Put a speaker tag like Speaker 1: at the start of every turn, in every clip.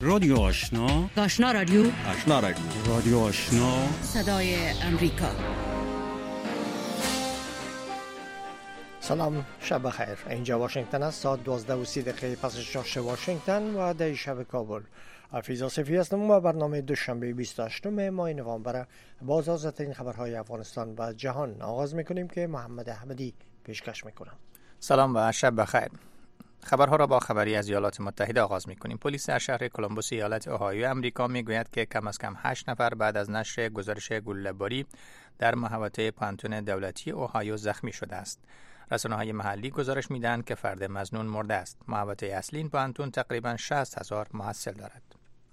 Speaker 1: رادیو آشنا،
Speaker 2: آشنا رادیو،
Speaker 3: آشنا رادیو،
Speaker 1: رادیو آشنا،
Speaker 2: صدای امریکا.
Speaker 4: سلام، شب بخیر. اینجا واشنگتن است. ساعت 12:30 پس از شاش واشنگتن و ده شب کابل. حفیظ آصفی هستم و برنامه دوشنبه 28 ماه نوامبر با ترین خبرهای افغانستان و جهان آغاز میکنیم که محمد احمدی پیشکش میکنم.
Speaker 5: سلام و شب بخیر. خبرها را با خبری از ایالات متحده آغاز می‌کنیم. پلیس در شهر کلمبوس ایالت اوهایو امریکا میگوید که کم از کم 8 نفر بعد از نشر گزارش گلوله‌باری در محوطه پانتون دولتی اوهایو زخمی شده است. رسانه‌های محلی گزارش می‌دهند که فرد مظنون مرده است. محوطه اصلی این پانتون تقریباً 60,000 محصل دارد.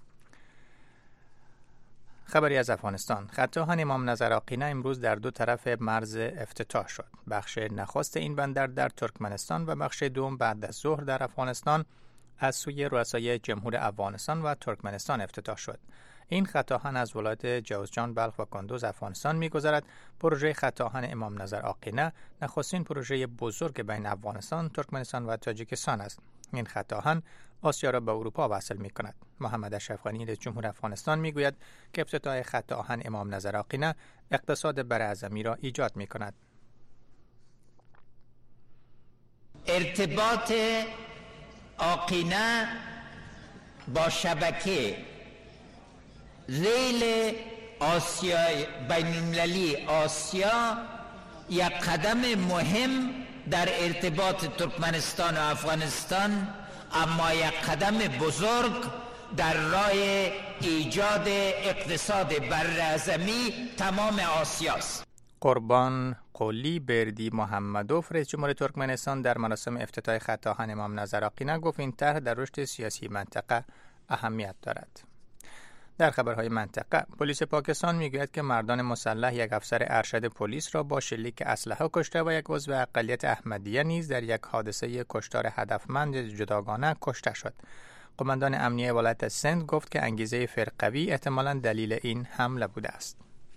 Speaker 5: خبری از افغانستان. خط آهن امام نظر آقینه امروز در دو طرف مرز افتتاح شد. بخش نخست این بندر در ترکمنستان و بخش دوم بعد از ظهر در افغانستان از سوی رؤسای جمهور افغانستان و ترکمنستان افتتاح شد. این خط آهن از ولایت جوزجان، بلخ و کندوز افغانستان می‌گذرد. پروژه خط آهن امام نظر آقینه نخستین پروژه بزرگ بین افغانستان، ترکمنستان و تاجیکستان است. این خط آهن آسیا را به اروپا وصل می‌کند. محمد اشرف غنی رئیس جمهور افغانستان می‌گوید که افتتاح خط آهن امام نظر آقینه اقتصاد براعظمی را ایجاد می‌کند.
Speaker 6: ارتباط آقینه با شبکه ریل آسیا بین‌المللی آسیا یک قدم مهم در ارتباط ترکمنستان و افغانستان، اما یک قدم بزرگ در راه ایجاد اقتصاد براعظمی تمام آسیاست.
Speaker 5: قربان قلی بردی محمدوف رئیس جمهور ترکمنستان در مراسم افتتاح خط آهن امام نظر آقینه گفت این طرح در رشد سیاسی منطقه اهمیت دارد. در خبرهای منطقه، پلیس پاکستان میگوید که مردان مسلح یک افسر ارشد پلیس را با شلیک اسلحه کشته و یک عضو اقلیت احمدیه نیز در یک حادثه کشتار هدفمند جداگانه کشته شد. قماندان امنیه ولایت سند گفت که انگیزه فرقوی احتمالاً دلیل این حمله بوده است.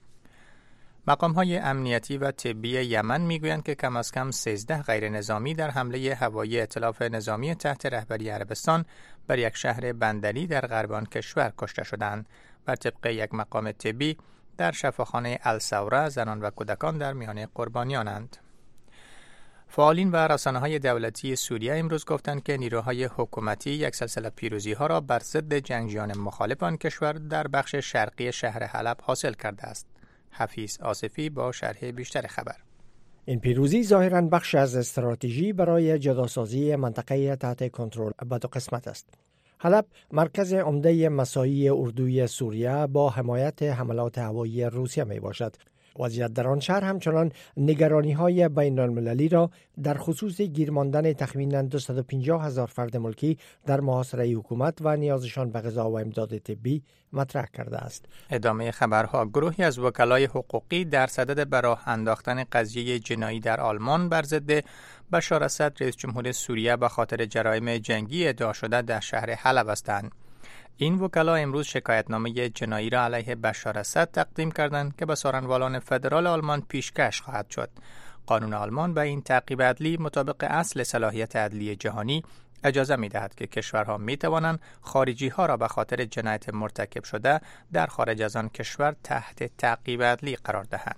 Speaker 5: مقام‌های امنیتی و طبی یمن میگویند که کم از کم 13 غیر نظامی در حمله هوایی ائتلاف نظامی تحت رهبری عربستان بر یک شهر بندری در غرب آن کشور کشته شدند. بر طبق یک مقام طبی در شفاخانه الثوره زنان و کودکان در میان قربانیانند. فعالین و رسانه‌های دولتی سوریه امروز گفتند که نیروهای حکومتی یک سلسله پیروزی‌ها را بر ضد جنگجویان مخالف آن کشور در بخش شرقی شهر حلب حاصل کرده است. حفیظ آصفی با شرح بیشتر خبر.
Speaker 4: این پیروزی ظاهراً بخش از استراتژی برای جداسازی منطقه تحت کنترل به دو قسمت است. حلب مرکز عمده مساعی اردوی سوریه با حمایت حملات هوایی روسیه می باشد. وضعیت در آن شهر همچنان نگرانی‌های بین‌المللی را در خصوص گیر ماندن تخمیناً 250,000 فرد ملکی در محاصره حکومت و نیازشان به غذا و امداد طبی مطرح کرده است.
Speaker 5: ادامه خبرها. گروهی از وکلای حقوقی در صدد به راه انداختن قضیه جنایی در آلمان بر ضد بشار اسد رئیس جمهور سوریه به خاطر جرایم جنگی ادعا شده در شهر حلب هستند. این وکلا امروز شکایتنامه جنایی را علیه بشار اسد تقدیم کردند که به سارنوالان فدرال آلمان پیشکش خواهد شد. قانون آلمان به این تعقیب عدلی مطابق اصل صلاحیت عدلی جهانی اجازه می دهد که کشورها می توانند خارجی ها را به خاطر جنایت مرتکب شده در خارج از آن کشور تحت تعقیب عدلی قرار دهند.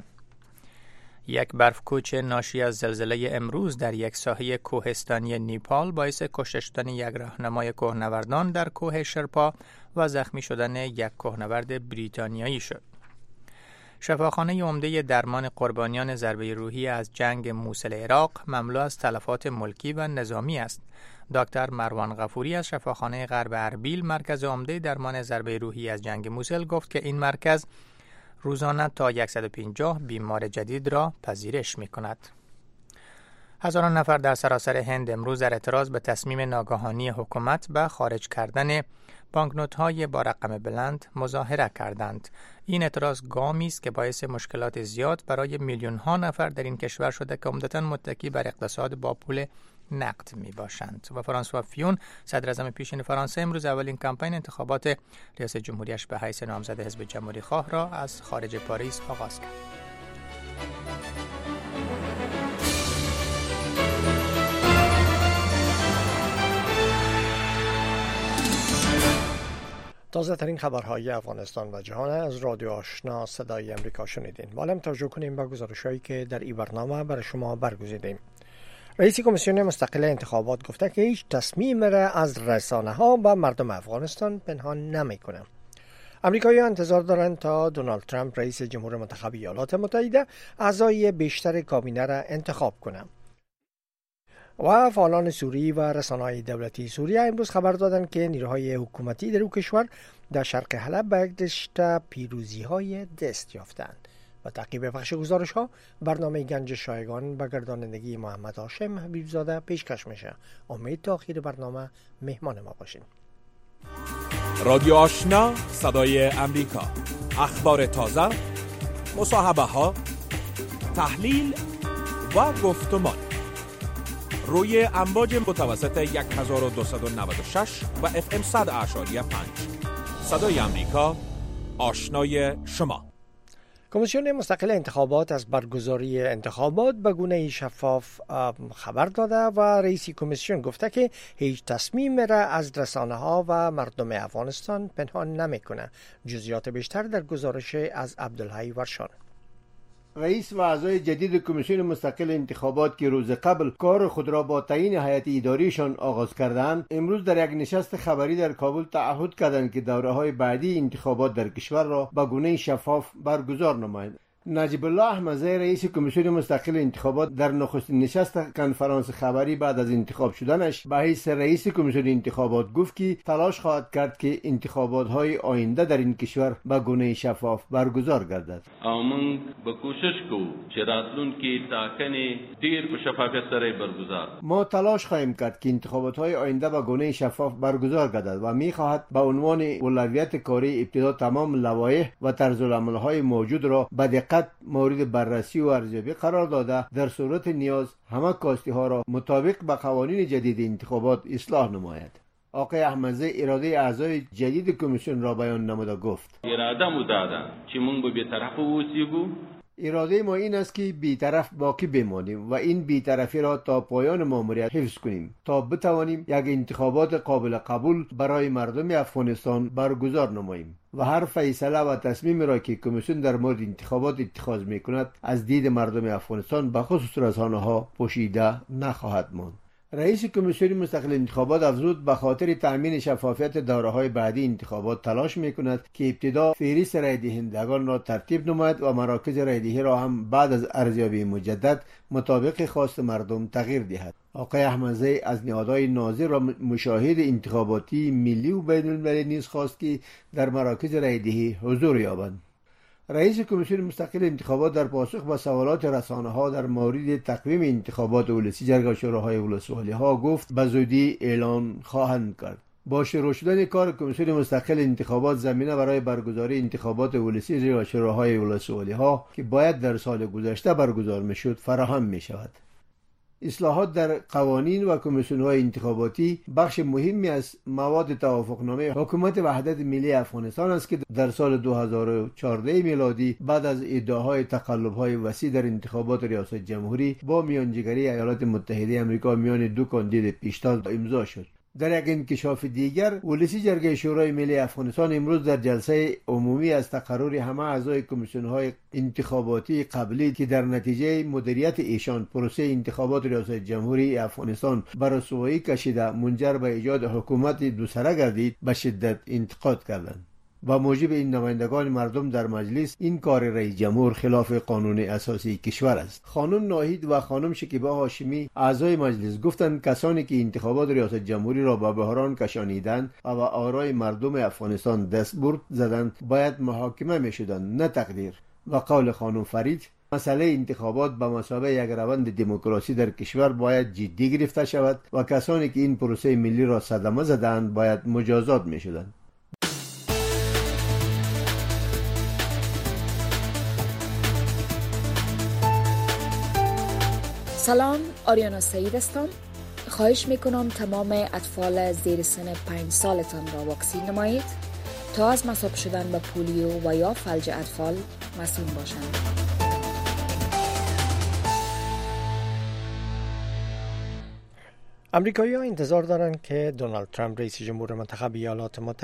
Speaker 5: یک برفکوچ ناشی از زلزله امروز در یک ساحه کوهستانی نیپال باعث کشته شدن یک راهنمای کوهنوردان در کوه شرپا و زخمی شدن یک کوهنورد بریتانیایی شد. شفاخانه عمده درمان قربانیان ضربه روحی از جنگ موصل عراق مملو از تلفات ملکی و نظامی است. دکتر مروان غفوری از شفاخانه غرب اربیل مرکز عمده درمان ضربه روحی از جنگ موصل گفت که این مرکز روزانه تا 150 بیمار جدید را پذیرش می کند. هزاران نفر در سراسر هند امروز در اعتراض به تصمیم ناگهانی حکومت به خارج کردن بانکنوت‌های با رقم بلند مظاهره کردند. این اعتراض گامی است که باعث مشکلات زیاد برای میلیون‌ها نفر در این کشور شده که عمدتاً متکی بر اقتصاد با پول نقد می باشند. و فرانسوا فیون صدر اعظم پیشین فرانسه امروز اولین کمپین انتخابات ریاست جمهوریش به حیث نامزد حزب جمهوری خواه را از خارج پاریس آغاز کرد.
Speaker 4: تازه ترین خبرهای افغانستان و جهان از رادیو آشنا صدای امریکا شنیدین. حالا توجه کنیم به گزارش‌هایی که در این برنامه برای شما برگزیدیم. رئیس کمیسیون مستقل انتخابات گفته که هیچ تصمیم را از رسانه‌ها و مردم افغانستان پنهان نمی‌کنه. امریکایی‌ها انتظار دارند تا دونالد ترامپ رئیس جمهور منتخب ایالات متحده اعضای بیشتر کابینه را انتخاب کنند. و فعالان سوری و رسانه‌های دولتی سوریه امروز خبر دادند که نیروهای حکومتی در او کشور در شرق حلب به رشته پیروزی‌های دست یافتند. و تعقیب بخش گزارش‌ها برنامه گنج شایگان به گردانندگی محمد هاشم حبیبزاده پیشکش میشه. امید تا آخر برنامه مهمان ما باشین.
Speaker 3: رادیو آشنا صدای امریکا، اخبار تازه، مصاحبه‌ها، تحلیل و گفتمان روی امواج متوسط 1296 و FM 100.5. صدای امریکا، آشنای شما.
Speaker 4: کمیسیون مستقل انتخابات از برگزاری انتخابات به گونه شفاف خبر داده و رئیس کمیسیون گفته که هیچ تصمیم را از رسانه‌ها و مردم افغانستان پنهان نمی‌کنه. جزئیات بیشتر در گزارش از عبدالحی ورشان.
Speaker 7: رئیس و اعضای جدید کمیسیون مستقل انتخابات که روز قبل کار خود را با تعیین هیئت اداریشان آغاز کردند، امروز در یک نشست خبری در کابل تعهد کردند که دوره‌های بعدی انتخابات در کشور را به گونه شفاف برگزار نمایند. نجیب الله احمدزی رئیس کمیسیون مستقل انتخابات در نخستین نشست کنفرانس خبری بعد از انتخاب شدنش به حیث رئیس کمیسیون انتخابات گفت که تلاش خواهد کرد که انتخابات‌های آینده در این کشور به گونه شفاف برگزار گردد.
Speaker 8: من به کوشش کوو چې راتلونکي ټاکنې ډیر په شفافیت سره برگزار.
Speaker 7: ما تلاش خواهیم کرد که انتخابات‌های آینده به گونه شفاف برگزار گردد و می‌خواهد به عنوان اولویت کاری ابتدا تمام لوایح و طرزالعمل‌های موجود را به دقت مورد بررسی و ارزیابی قرار داده در صورت نیاز همه کاستی‌ها را مطابق به قوانین جدید انتخابات اصلاح نماید. آقای احمدزی اراده اعضای جدید کمیسیون را بیان نموده گفت:
Speaker 8: اراده مو داده چې موږ به بی‌طرف اوسیږو.
Speaker 7: اراده ما این است که بی‌طرف باقی بمانیم و این بی‌طرفی را تا پایان ماموریت حفظ کنیم تا بتوانیم یک انتخابات قابل قبول برای مردم افغانستان برگزار نماییم و هر فیصله و تصمیمی را که کمیسیون در مورد انتخابات اتخاذ می‌کند از دید مردم افغانستان به خصوص رسانه‌ها پوشیده نخواهد ماند. رئیس کمیسیون مستقل انتخابات افزود به خاطر تأمین شفافیت دوره‌های بعدی انتخابات تلاش می‌کند که ابتدا فهرست رای دهندگان را ترتیب نماید و مراکز رایدهی را هم بعد از ارزیابی مجدد مطابق خواست مردم تغییر دهد. آقای احمدزی از نهادهای ناظر و مشاهد انتخاباتی ملی و بین‌المللی نیز خواست که در مراکز رایدهی حضور یابند. رئیس کمیسیون مستقل انتخابات در پاسخ به سوالات رسانه‌ها در مورد تقویم انتخابات ولسی جرگه شوراهای ولسوالی‌ها گفت به زودی اعلان خواهند کرد. با شروع شدن کار کمیسیون مستقل انتخابات زمینه برای برگزاری انتخابات ولسی جرگه شوراهای ولسوالی‌ها که باید در سال گذشته برگزار می‌شد فراهم می‌شود. اصلاحات در قوانین و کمیسیون‌های انتخاباتی بخش مهمی از مواد توافقنامه حکومت وحدت ملی افغانستان است که در سال 2014 میلادی بعد از ادعاهای تقلب‌های وسیع در انتخابات ریاست جمهوری با میانجیگری ایالات متحده آمریکا میان دو کاندید پیشتاز امضا شد. در یک انکشاف دیگر، ولسی جرگه شورای ملی افغانستان امروز در جلسه عمومی از تقرر همه اعضای کمیسیون‌های انتخاباتی قبلی که در نتیجه مدیریت ایشان پروسه انتخابات ریاست جمهوری افغانستان بر رسوایی کشیده منجر به ایجاد حکومت دوسره گردید به شدت انتقاد کردند. با موجب این نمایندگان مردم در مجلس این کار رئیس جمهور خلاف قانون اساسی کشور است. خانم ناهید و خانم شکیبه هاشمی اعضای مجلس گفتند کسانی که انتخابات ریاست جمهوری را به بحران کشانیدند و به آرای مردم افغانستان دستبرد زدند باید محاکمه می‌شدند نه تقدیر. و قول خانم فرید مسئله انتخابات به مثابه یک روند دموکراسی در کشور باید جدی گرفته شود و کسانی که این پروسه ملی را صدمه زدند باید مجازات می‌شدند.
Speaker 9: سلام، آریانا سعید هستم. خواهش میکنم تمام اطفال زیر سن 5 سالتان را واکسین نمایید تا از مصاب شدن به پولیو و یا فلج اطفال مسئول باشند.
Speaker 4: امریکایی‌ها انتظار دارند که دونالد ترامپ رئیس جمهور منتخب ایالات متحده